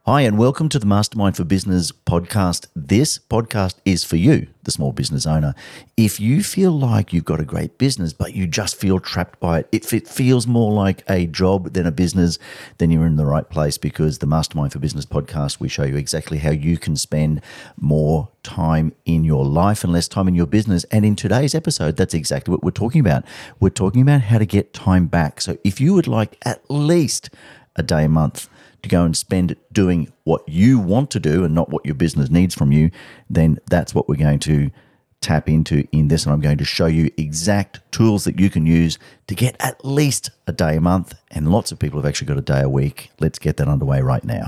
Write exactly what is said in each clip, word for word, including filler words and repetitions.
Hi, and welcome to the Mastermind for Business podcast. This podcast is for you, the small business owner. If you feel like you've got a great business, but you just feel trapped by it, if it feels more like a job than a business, then you're in the right place, because the Mastermind for Business podcast, we show you exactly how you can spend more time in your life and less time in your business. And in today's episode, that's exactly what we're talking about. We're talking about how to get time back. So if you would like at least a day a month to go and spend it doing what you want to do and not what your business needs from you, then that's what we're going to tap into in this. And I'm going to show you exact tools that you can use to get at least a day a month. And lots of people have actually got a day a week. Let's get that underway right now.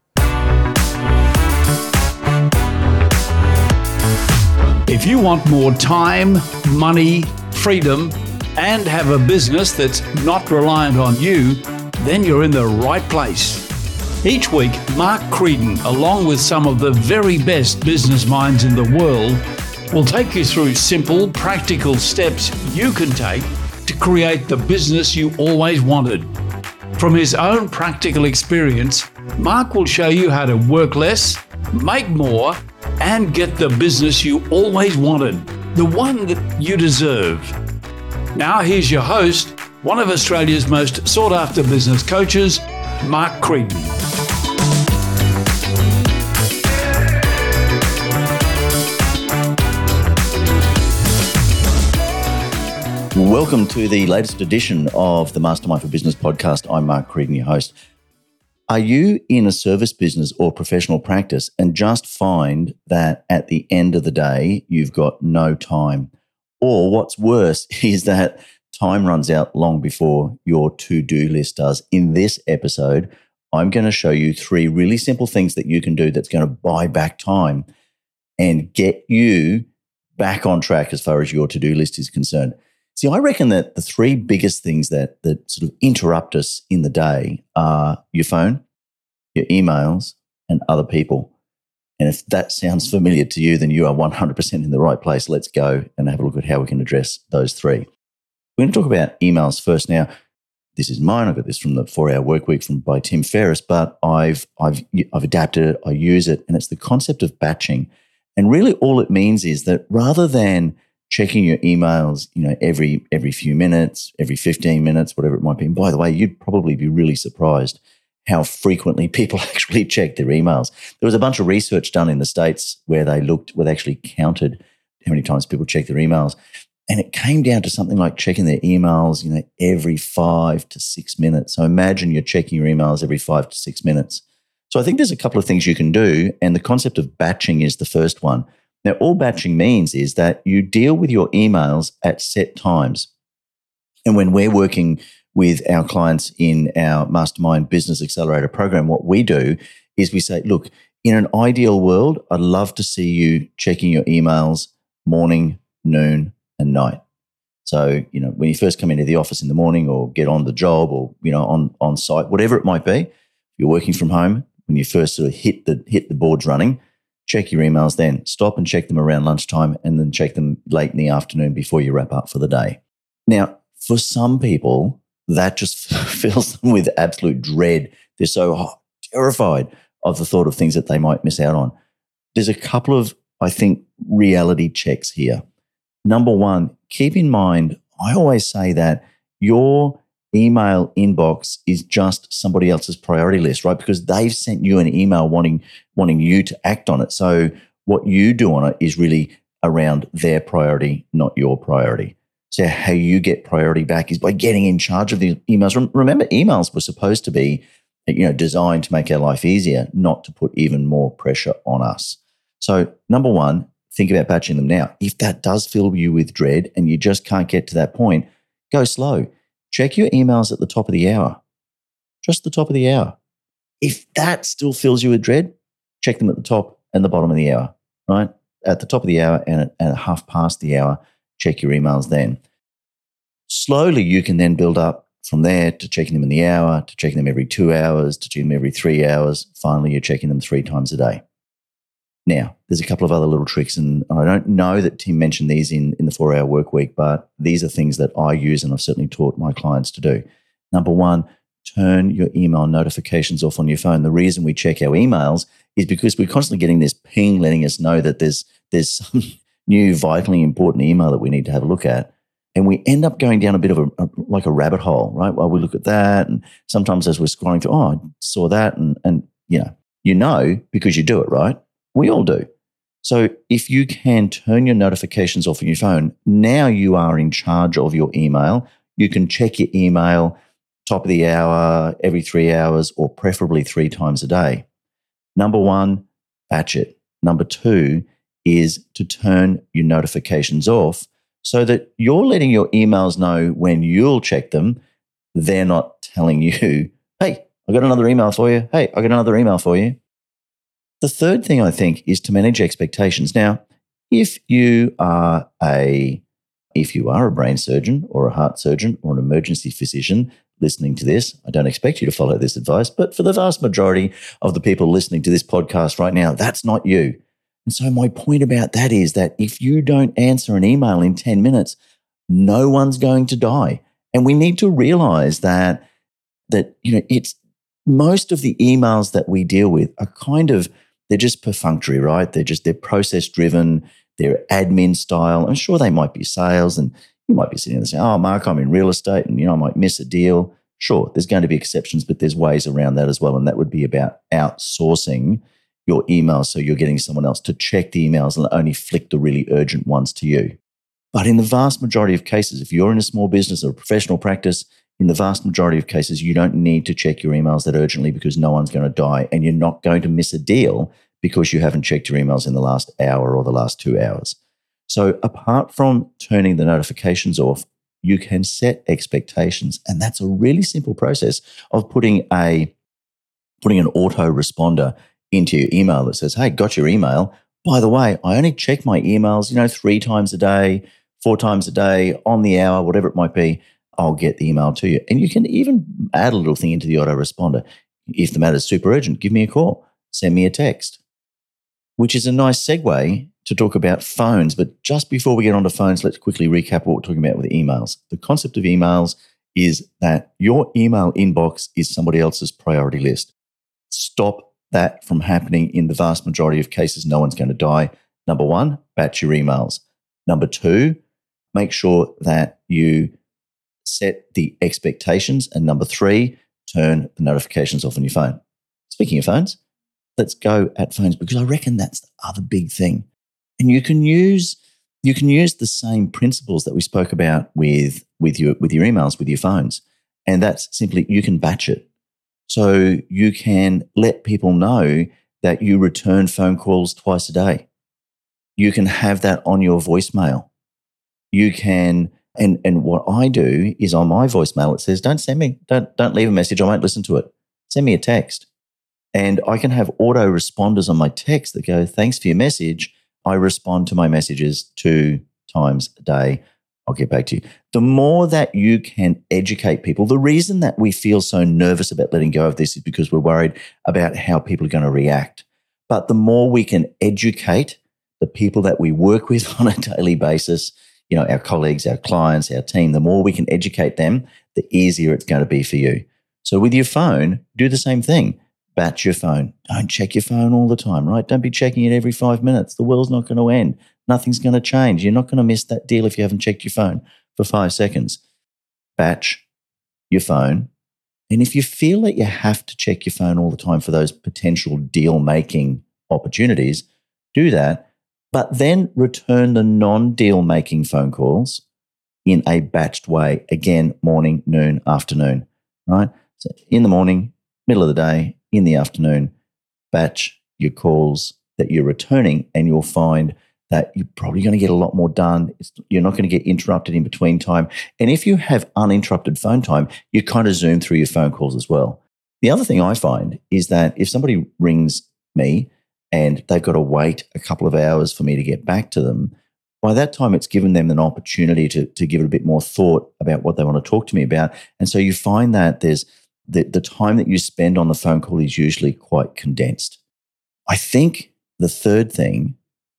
If you want more time, money, freedom, and have a business that's not reliant on you, then you're in the right place. Each week, Mark Creedon, along with some of the very best business minds in the world, will take you through simple, practical steps you can take to create the business you always wanted. From his own practical experience, Mark will show you how to work less, make more, and get the business you always wanted, the one that you deserve. Now here's your host, one of Australia's most sought-after business coaches, Mark Creedon. Welcome to the latest edition of the Mastermind for Business podcast. I'm Mark Creedon, your host. Are you in a service business or professional practice and just find that at the end of the day, you've got no time? Or what's worse is that time runs out long before your to-do list does. In this episode, I'm going to show you three really simple things that you can do that's going to buy back time and get you back on track as far as your to-do list is concerned. See, I reckon that the three biggest things that, that sort of interrupt us in the day are your phone, your emails, and other people. And if that sounds familiar to you, then you are one hundred percent in the right place. Let's go and have a look at how we can address those three. We're going to talk about emails first. Now, this is mine. I got this from the four-hour Workweek from by Tim Ferriss, but I've I've I've adapted it. I use it, and it's the concept of batching. And really, all it means is that rather than checking your emails, you know, every every few minutes, every fifteen minutes, whatever it might be. And by the way, you'd probably be really surprised how frequently people actually check their emails. There was a bunch of research done in the States where they looked, where they actually counted how many times people check their emails. And it came down to something like checking their emails, you know, every five to six minutes. So imagine you're checking your emails every five to six minutes. So I think there's a couple of things you can do. And the concept of batching is the first one. Now, all batching means is that you deal with your emails at set times. And when we're working with our clients in our Mastermind Business Accelerator program, what we do is we say, look, in an ideal world, I'd love to see you checking your emails morning, noon, and night. So, you know, when you first come into the office in the morning or get on the job or, you know, on, on site, whatever it might be, you're working from home, when you first sort of hit the hit the boards running, check your emails then. Stop and check them around lunchtime and then check them late in the afternoon before you wrap up for the day. Now, for some people, that just fills them with absolute dread. They're so terrified of the thought of things that they might miss out on. There's a couple of, I think, reality checks here. Number one, keep in mind, I always say that your email inbox is just somebody else's priority list, right? Because they've sent you an email wanting wanting you to act on it. So what you do on it is really around their priority, not your priority. So how you get priority back is by getting in charge of the emails. Remember, emails were supposed to be, you know, designed to make our life easier, not to put even more pressure on us. So number one, think about batching them now. If that does fill you with dread and you just can't get to that point, go slow. Check your emails at the top of the hour, just the top of the hour. If that still fills you with dread, check them at the top and the bottom of the hour, right? At the top of the hour and at, at half past the hour, check your emails then. Slowly, you can then build up from there to checking them in the hour, to checking them every two hours, to checking them every three hours. Finally, you're checking them three times a day. Now, there's a couple of other little tricks, and I don't know that Tim mentioned these in, in the four-hour work week, but these are things that I use and I've certainly taught my clients to do. Number one, turn your email notifications off on your phone. The reason we check our emails is because we're constantly getting this ping letting us know that there's there's some new vitally important email that we need to have a look at. And we end up going down a bit of a, a like a rabbit hole, right? While we look at that, and sometimes as we're scrolling through, oh, I saw that, and and you know, you know because you do it, right? We all do. So if you can turn your notifications off on your phone, now you are in charge of your email. You can check your email top of the hour, every three hours, or preferably three times a day. Number one, batch it. Number two is to turn your notifications off so that you're letting your emails know when you'll check them. They're not telling you, hey, I got another email for you. Hey, I got another email for you. The third thing I think is to manage expectations. Now, if you are a if you are a brain surgeon or a heart surgeon or an emergency physician listening to this, I don't expect you to follow this advice, but for the vast majority of the people listening to this podcast right now, that's not you. And so my point about that is that if you don't answer an email in ten minutes, no one's going to die. And we need to realize that, that, you know, it's most of the emails that we deal with are kind of, they're just perfunctory, right? They're just, they're process driven, they're admin style. I'm sure they might be sales, and you might be sitting there saying, oh, Mark, I'm in real estate and, you know, I might miss a deal. Sure, there's going to be exceptions, but there's ways around that as well. And that would be about outsourcing your emails so you're getting someone else to check the emails and only flick the really urgent ones to you. But in the vast majority of cases, if you're in a small business or a professional practice, in the vast majority of cases, you don't need to check your emails that urgently because no one's going to die, and you're not going to miss a deal because you haven't checked your emails in the last hour or the last two hours. So apart from turning the notifications off, you can set expectations. And that's a really simple process of putting a putting an autoresponder into your email that says, hey, got your email. By the way, I only check my emails, you know, three times a day, four times a day, on the hour, whatever it might be. I'll get the email to you. And you can even add a little thing into the autoresponder. If the matter is super urgent, give me a call, send me a text, which is a nice segue to talk about phones. But just before we get onto phones, let's quickly recap what we're talking about with emails. The concept of emails is that your email inbox is somebody else's priority list. Stop that from happening. In the vast majority of cases, no one's going to die. Number one, batch your emails. Number two, make sure that you set the expectations. And number three, turn the notifications off on your phone. Speaking of phones, let's go at phones, because I reckon that's the other big thing. And you can use you can use the same principles that we spoke about with, with your with your emails, with your phones. And that's simply, you can batch it. So you can let people know that you return phone calls twice a day. You can have that on your voicemail. You can, and and what I do is on my voicemail, it says, don't send me, don't don't leave a message, I won't listen to it. Send me a text. And I can have autoresponders on my text that go, thanks for your message. I respond to my messages two times a day. I'll get back to you. The more that you can educate people, the reason that we feel so nervous about letting go of this is because we're worried about how people are going to react. But the more we can educate the people that we work with on a daily basis, you know, our colleagues, our clients, our team, the more we can educate them, the easier it's going to be for you. So with your phone, do the same thing. Batch your phone. Don't check your phone all the time, right? Don't be checking it every five minutes. The world's not going to end. Nothing's going to change. You're not going to miss that deal if you haven't checked your phone for five seconds. Batch your phone. And if you feel that you have to check your phone all the time for those potential deal-making opportunities, do that. But then return the non-deal-making phone calls in a batched way. Again, morning, noon, afternoon, right? So in the morning, middle of the day, in the afternoon, batch your calls that you're returning, and you'll find that you're probably going to get a lot more done. It's, you're not going to get interrupted in between time. And if you have uninterrupted phone time, you kind of zoom through your phone calls as well. The other thing I find is that if somebody rings me and they've got to wait a couple of hours for me to get back to them, by that time it's given them an opportunity to, to give it a bit more thought about what they want to talk to me about. And so you find that there's the, the time that you spend on the phone call is usually quite condensed. I think the third thing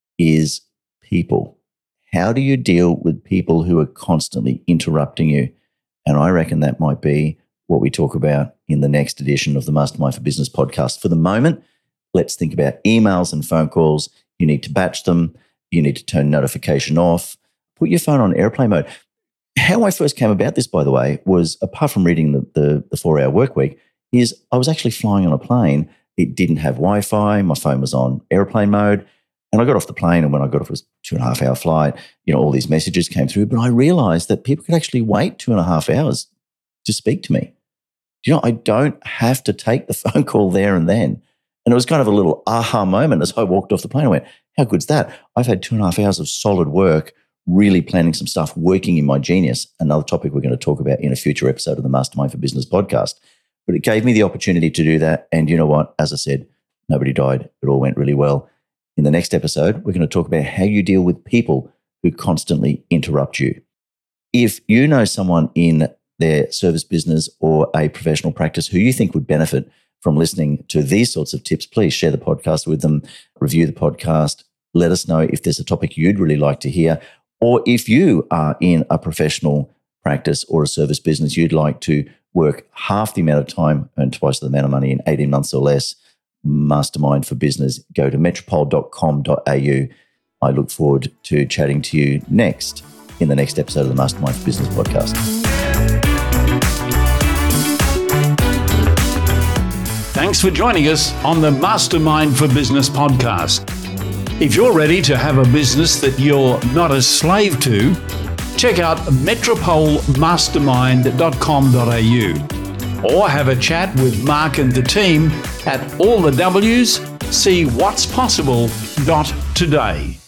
is people. How do you deal with people who are constantly interrupting you? And I reckon that might be what we talk about in the next edition of the Mastermind for Business podcast. For the moment, let's think about emails and phone calls. You need to batch them. You need to turn notification off. Put your phone on airplane mode. How I first came about this, by the way, was apart from reading the, the, the four-hour work week, is I was actually flying on a plane. It didn't have Wi-Fi. My phone was on airplane mode. And I got off the plane, and when I got off, it was a two and a half hour flight. You know, all these messages came through. But I realized that people could actually wait two and a half hours to speak to me. You know, I don't have to take the phone call there and then. And it was kind of a little aha moment as I walked off the plane. I went, how good's that? I've had two and a half hours of solid work, really planning some stuff, working in my genius, another topic we're going to talk about in a future episode of the Mastermind for Business podcast. But it gave me the opportunity to do that. And you know what? As I said, nobody died. It all went really well. In the next episode, we're going to talk about how you deal with people who constantly interrupt you. If you know someone in their service business or a professional practice who you think would benefit from listening to these sorts of tips, please share the podcast with them, review the podcast, let us know if there's a topic you'd really like to hear, or if you are in a professional practice or a service business, you'd like to work half the amount of time, earn twice the amount of money in eighteen months or less. Mastermind for Business, go to metropole dot com dot a u. I look forward to chatting to you next in the next episode of the Mastermind for Business podcast. Thanks for joining us on the Mastermind for Business podcast. If you're ready to have a business that you're not a slave to, check out metropole mastermind dot com dot a u. Or have a chat with Mark and the team at all the W's, see what's possible dot today.